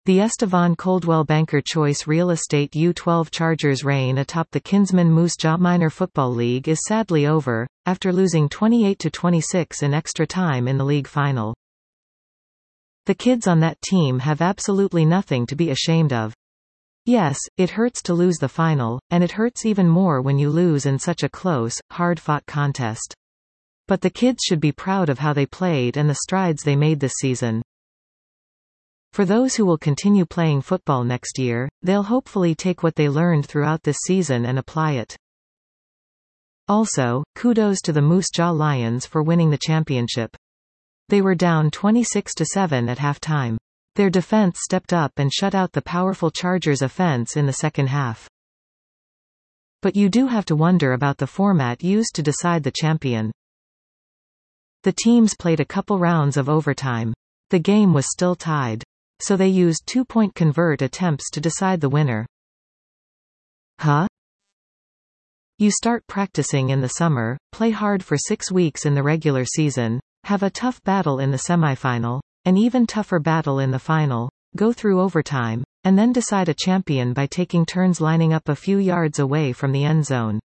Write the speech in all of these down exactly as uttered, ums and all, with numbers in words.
The Estevan Coldwell Banker Choice Real Estate U twelve Chargers reign atop the Kinsman Moose Jaw Minor Football League is sadly over, after losing twenty-eight to twenty-six in extra time in the league final. The kids on that team have absolutely nothing to be ashamed of. Yes, it hurts to lose the final, and it hurts even more when you lose in such a close, hard-fought contest. But the kids should be proud of how they played and the strides they made this season. For those who will continue playing football next year, they'll hopefully take what they learned throughout this season and apply it. Also, kudos to the Moose Jaw Lions for winning the championship. They were down twenty-six to seven at halftime. Their defense stepped up and shut out the powerful Chargers offense in the second half. But you do have to wonder about the format used to decide the champion. The teams played a couple rounds of overtime. The game was still tied. So they used two-point convert attempts to decide the winner. Huh? You start practicing in the summer, play hard for six weeks in the regular season, have a tough battle in the semifinal, an even tougher battle in the final, go through overtime, and then decide a champion by taking turns lining up a few yards away from the end zone.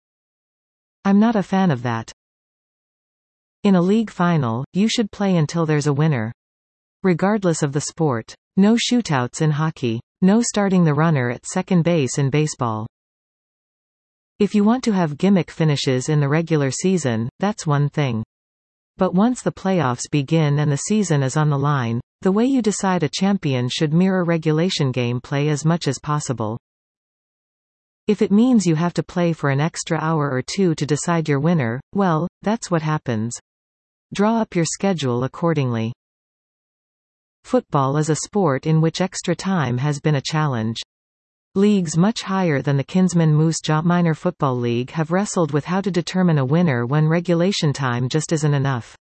I'm not a fan of that. In a league final, you should play until there's a winner. Regardless of the sport. No shootouts in hockey. No starting the runner at second base in baseball. If you want to have gimmick finishes in the regular season, that's one thing. But once the playoffs begin and the season is on the line, the way you decide a champion should mirror regulation gameplay as much as possible. If it means you have to play for an extra hour or two to decide your winner, well, that's what happens. Draw up your schedule accordingly. Football is a sport in which extra time has been a challenge. Leagues much higher than the Kinsman Moose Jaw Minor Football League have wrestled with how to determine a winner when regulation time just isn't enough.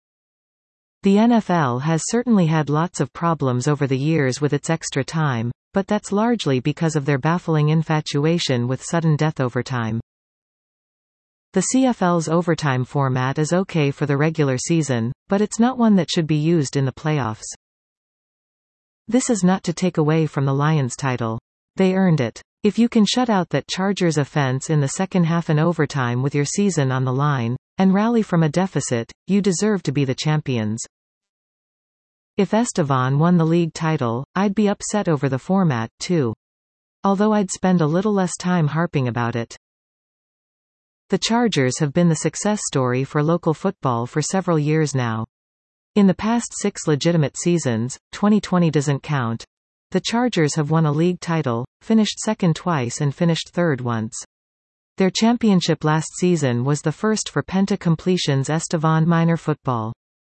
The N F L has certainly had lots of problems over the years with its extra time, but that's largely because of their baffling infatuation with sudden death overtime. The C F L's overtime format is okay for the regular season, but it's not one that should be used in the playoffs. This is not to take away from the Lions' title. They earned it. If you can shut out that Chargers offense in the second half and overtime with your season on the line, and rally from a deficit, you deserve to be the champions. If Estevan won the league title, I'd be upset over the format, too. Although I'd spend a little less time harping about it. The Chargers have been the success story for local football for several years now. In the past six legitimate seasons, twenty twenty doesn't count, the Chargers have won a league title, finished second twice and finished third once. Their championship last season was the first for Penta Completion's Estevan Minor Football.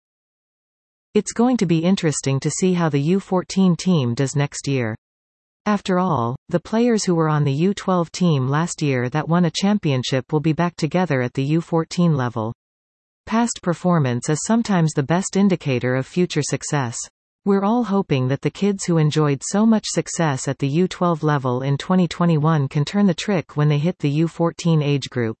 It's going to be interesting to see how the U fourteen team does next year. After all, the players who were on the U twelve team last year that won a championship will be back together at the U fourteen level. Past performance is sometimes the best indicator of future success. We're all hoping that the kids who enjoyed so much success at the U twelve level in twenty twenty-one can turn the trick when they hit the U fourteen age group.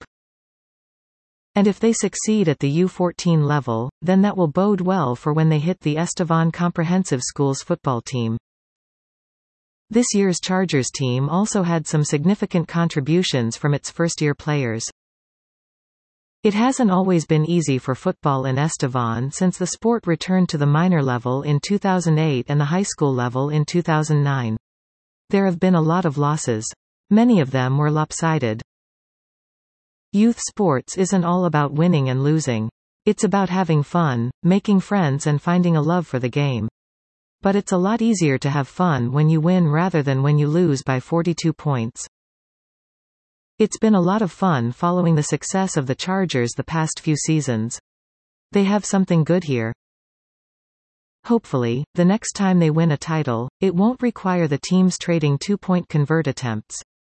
And if they succeed at the U fourteen level, then that will bode well for when they hit the Estevan Comprehensive Schools football team. This year's Chargers team also had some significant contributions from its first-year players. It hasn't always been easy for football in Estevan since the sport returned to the minor level in two thousand eight and the high school level in two thousand nine. There have been a lot of losses. Many of them were lopsided. Youth sports isn't all about winning and losing. It's about having fun, making friends and finding a love for the game. But it's a lot easier to have fun when you win rather than when you lose by forty-two points. It's been a lot of fun following the success of the Chargers the past few seasons. They have something good here. Hopefully, the next time they win a title, it won't require the teams trading two-point convert attempts.